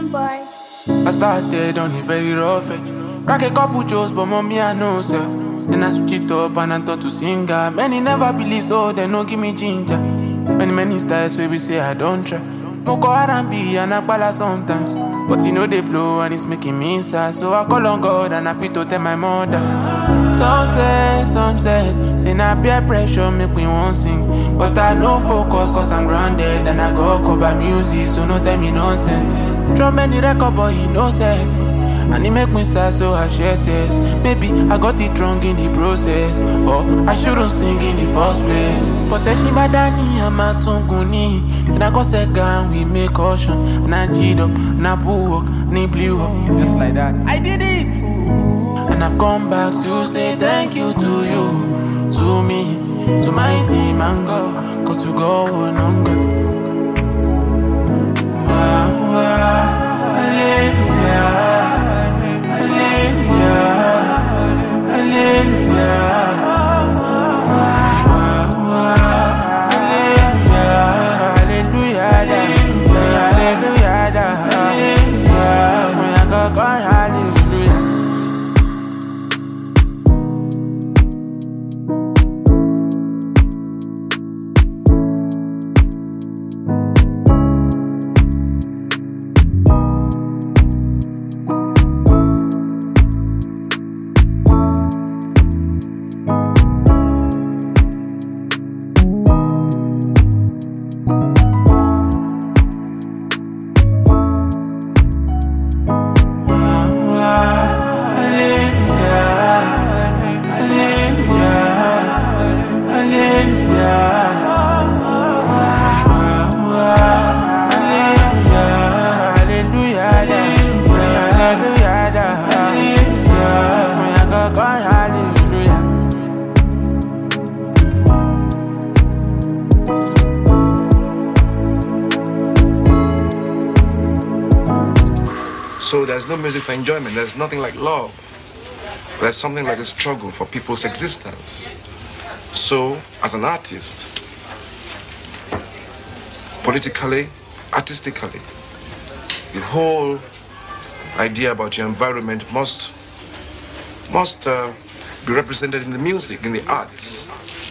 boy. I started on a very rough edge. Crack a couple jokes, but mommy I know, sir. Then I switch it up and I thought to singer. Many never believe, so they no give me ginger. Many styles where we say I don't try. Moko R&B and Akbala sometimes. But you know they blow and it's making me sad. So I call on God and I feel to tell my mother. Some said, say na peer pressure make me want sing. But I no focus cause I'm grounded. And I go cover music, so no tell me nonsense. Drum any record but he no say. And it make me sad so I share tears. Maybe I got it wrong in the process, or I shouldn't sing in the first place. But she madani ama tunguni. And I got second we make caution. And I cheat up, and I pull up, and it blew up. Just like that, I did it. And I've come back to say thank you to you, to me, to my team and God. Cause you go on God. Hallelujah. Hallelujah, hallelujah, hallelujah, hallelujah. So there's no music for enjoyment. There's nothing like love. There's something like a struggle for people's existence. So, as an artist, politically, artistically, the whole idea about your environment must be represented in the music, in the arts.